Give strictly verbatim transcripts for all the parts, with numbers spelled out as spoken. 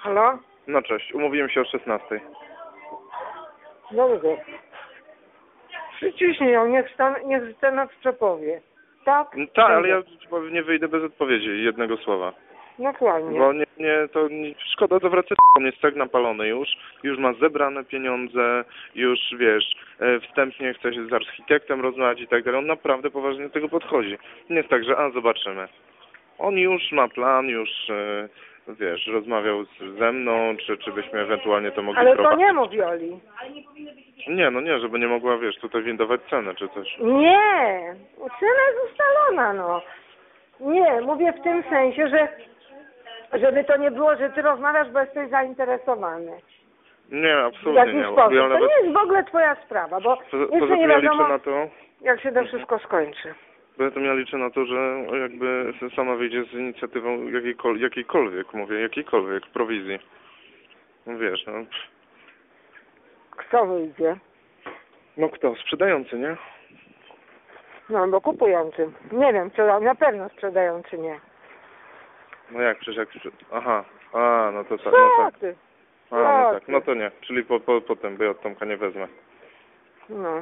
Halo? No cześć, umówiłem się o szesnastej. Dobrze. Przyciśnij ją, niech, stan, niech scena przepowie. Tak? Tak, ale ja nie wyjdę bez odpowiedzi, jednego słowa. Dokładnie. Bo nie, nie, to nie, szkoda, to wraca, on jest tak napalony już, już ma zebrane pieniądze, już wiesz, e, wstępnie chce się z architektem rozmawiać i tak dalej. On naprawdę poważnie do tego podchodzi. Nie jest tak, że a, zobaczymy. On już ma plan, już e, wiesz, rozmawiał z, ze mną, czy, czy byśmy ewentualnie to mogli Ale to prowadzić. nie mów Joli. Nie, no nie, żeby nie mogła, wiesz, tutaj windować cenę, czy coś. Nie! Cena jest ustalona, no. Nie, mówię w tym sensie, że żeby to nie było, że ty rozmawiasz, bo jesteś zainteresowany. Nie, W absolutnie jakiś nie. sposób. Ja To nawet, nie jest w ogóle twoja sprawa, bo poza, poza jeszcze tym nie ja liczę wiadomo, na to, jak się to wszystko skończy. poza tym ja liczę na to, że jakby sama wyjdzie z inicjatywą jakiejkolwiek, jakiejkolwiek mówię, jakiejkolwiek prowizji. No wiesz, no. Kto wyjdzie? No kto? Sprzedający, nie? No, bo kupujący. Nie wiem, czy na pewno sprzedający nie. No jak, przecież jak... sprzed- Aha, a, no to tak, Co no tak. ty? A, no Co tak, ty? no to nie. Czyli po, po, potem, bo ja od Tomka nie wezmę. No,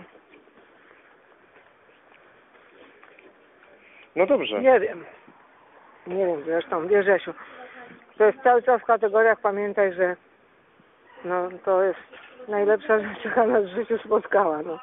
No dobrze. nie wiem. Nie wiem, zresztą, wiesz, Jasiu, to jest cały czas w kategoriach, pamiętaj, że no, to jest najlepsza rzecz, jaka nas w życiu spotkała, no.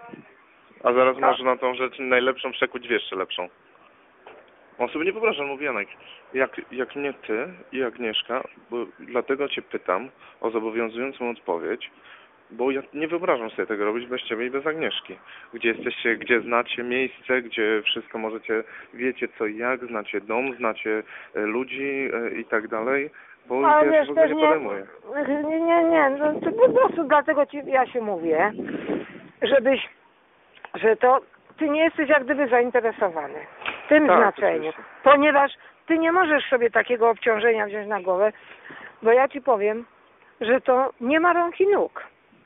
A zaraz może na tą rzecz najlepszą przekuć w jeszcze lepszą. On sobie nie wyobraża, mówi Janek, jak, jak nie ty i Agnieszka, bo dlatego cię pytam o zobowiązującą odpowiedź, bo ja nie wyobrażam sobie tego robić bez ciebie i bez Agnieszki. Gdzie jesteście, gdzie znacie miejsce, gdzie wszystko możecie, wiecie co i jak, znacie dom, znacie e, ludzi e, i tak dalej, bo Ale ja wiesz, się w ogóle też nie nie, podejmuję. nie, nie, nie, no, to po prostu dlatego ci, ja się mówię, żebyś, że to, ty nie jesteś jak gdyby zainteresowany w tym Tak, znaczeniu, oczywiście. ponieważ ty nie możesz sobie takiego obciążenia wziąć na głowę, bo ja ci powiem, że to nie ma rąk i nóg.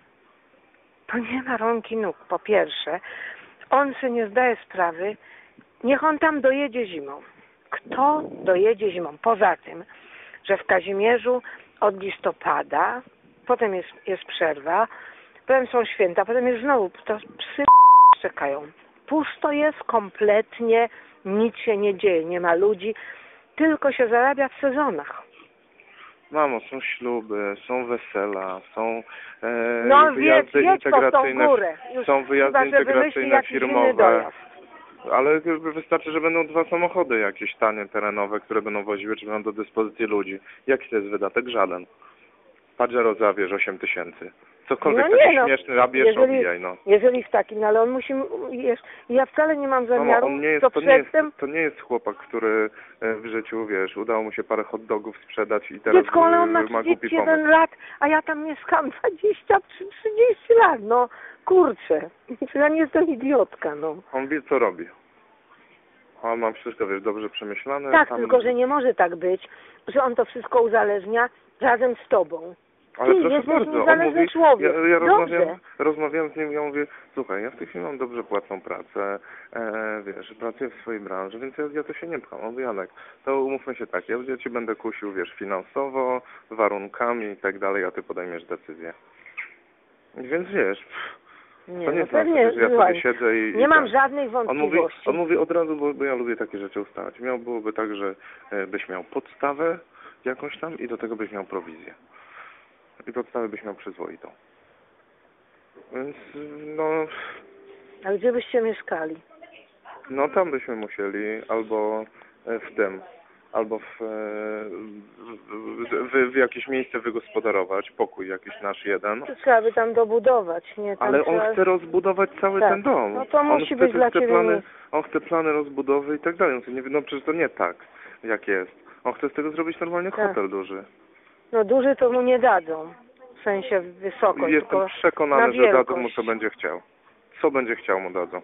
To nie ma rąk i nóg, po pierwsze. On sobie nie zdaje sprawy, niech on tam dojedzie zimą. Kto dojedzie zimą? Poza tym, że w Kazimierzu od listopada, potem jest, jest przerwa, potem są święta, potem jest znowu, to psy czekają. Pusto jest kompletnie, nic się nie dzieje, nie ma ludzi, tylko się zarabia w sezonach. Mamo, są śluby, są wesela, są e, No wyjazdy jedź, jedź po tą integracyjne, górę. Już są wyjazdy chyba, że wymyśli integracyjne jakiś inny firmowe, dojazd. ale wystarczy, że będą dwa samochody jakieś tanie, terenowe, które będą woziły, czy będą do dyspozycji ludzi. Jaki to jest wydatek? Żaden. Pajero zabierz osiem tysięcy. Cokolwiek No taki nie, no, śmieszny, a bierz, jeżeli, obijaj, no. jeżeli w takim, no ale on musi, wiesz, ja wcale nie mam Mamo, zamiaru, on nie jest, to to, nie jest, przedtem, to nie jest chłopak, który e, w życiu, wiesz, udało mu się parę hot dogów sprzedać i teraz dziecko, ale on ma e, ma głupi trzydzieści pomysł. jeden lat, a ja tam mieszkam dwadzieścia trzy trzydzieści lat, no kurczę, ja nie jestem idiotka, no. On wie, co robi. On ma wszystko, wiesz, dobrze przemyślane. Tak, tam... tylko że nie może tak być, że on to wszystko uzależnia razem z tobą. Ale Ty proszę jesteś bardzo, on niezależny mówi, człowiek. ja, ja rozmawiam, Dobrze. rozmawiam z nim, ja mówię, słuchaj, ja w tej chwili mam dobrze płatną pracę, e, wiesz, pracuję w swojej branży, więc ja, ja to się nie pcham. On mówi, Janek, to umówmy się tak, ja, ja ci będę kusił, wiesz, finansowo, warunkami i tak dalej, a ty podejmiesz decyzję. Więc wiesz, Nie, to nie no jest tak, pewnie, że ja słuchaj, sobie siedzę i... nie i mam tak. żadnych On mówi, wątpliwości. on mówi od razu, bo, bo ja lubię takie rzeczy ustalać. Miał, byłoby tak, że e, byś miał podstawę jakąś tam i do tego byś miał prowizję. I podstawę byś miał przyzwoitą. Więc no, A gdzie byście mieszkali? no tam byśmy musieli albo w tym, albo w, w, w, w jakieś miejsce wygospodarować, pokój jakiś nasz jeden. To trzeba by tam dobudować, nie? Tam Ale on trzeba... chce rozbudować cały Tak. ten dom. No to on musi chce, być te, dla te ciebie plany, miejsce. on chce plany rozbudowy i tak dalej. No, nie, no przecież to nie tak, jak jest. On chce z tego zrobić normalnie Tak. hotel duży. No duży to mu nie dadzą, w sensie wysokość, Jestem tylko przekonany, na że dadzą wielkość. mu co będzie chciał. Co będzie chciał mu dadzą.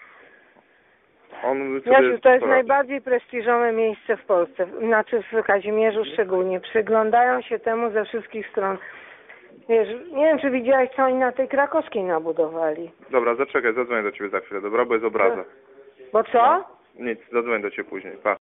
On sobie Jasiu, to jest poradzi. najbardziej prestiżowe miejsce w Polsce, znaczy w Kazimierzu szczególnie. Przyglądają się temu ze wszystkich stron. Wiesz, nie wiem, czy widziałeś, co oni na tej krakowskiej nabudowali. Dobra, zaczekaj, zadzwonię do ciebie za chwilę, dobra? Bo jest obraza. Bo co? Nic, zadzwonię do ciebie później. Pa.